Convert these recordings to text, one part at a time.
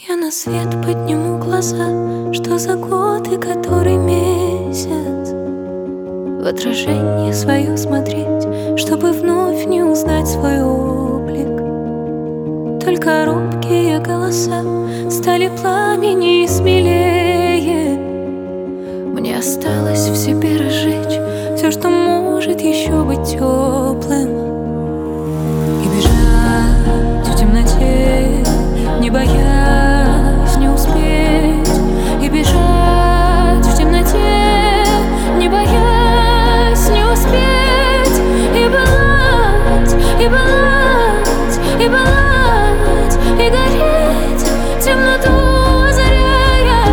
Я на свет подниму глаза, что за год и который месяц. В отражение свое смотреть, чтобы вновь не узнать свой облик. Только робкие голоса стали пламени и смелее. Мне осталось в себе разжечь все, что может еще быть теплым. И бежать в темноте, не боясь не успеть. И бежать в темноте, не боясь не успеть. И пылать, и пылать, и пылать, и гореть, темноту озаряя.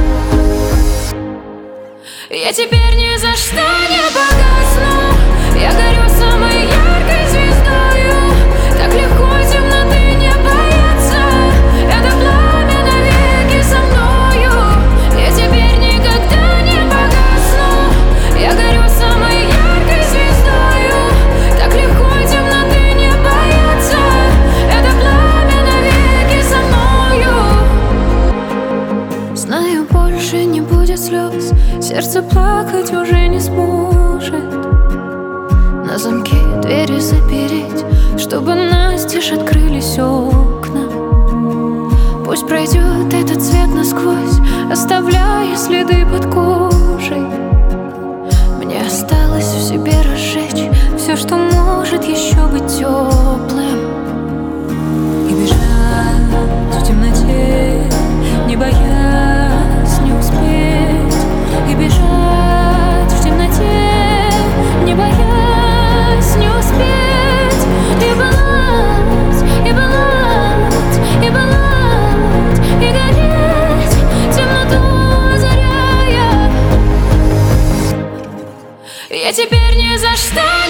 Я теперь ни за что не погасну, я горю самой яркой звездою. Так легко темноты не бояться, это пламя навеки со мною. Я теперь никогда не погасну, я горю самой яркой звездою. Так легко темноты не бояться, это пламя навеки со мною. Знаю, больше не будет слез, сердце плакать уже не сможет. На замке двери запереть, чтобы настежь открылись окна. Пусть пройдет этот свет насквозь, оставляя следы под кожей. Мне осталось в себе разжечь все, что может еще быть теплым. И бежать в темноте, не боясь не успеть. И бежать в темноте, не боясь не успеть. И пылать, и пылать, и пылать, и гореть, темноту озаряя. Я теперь ни за что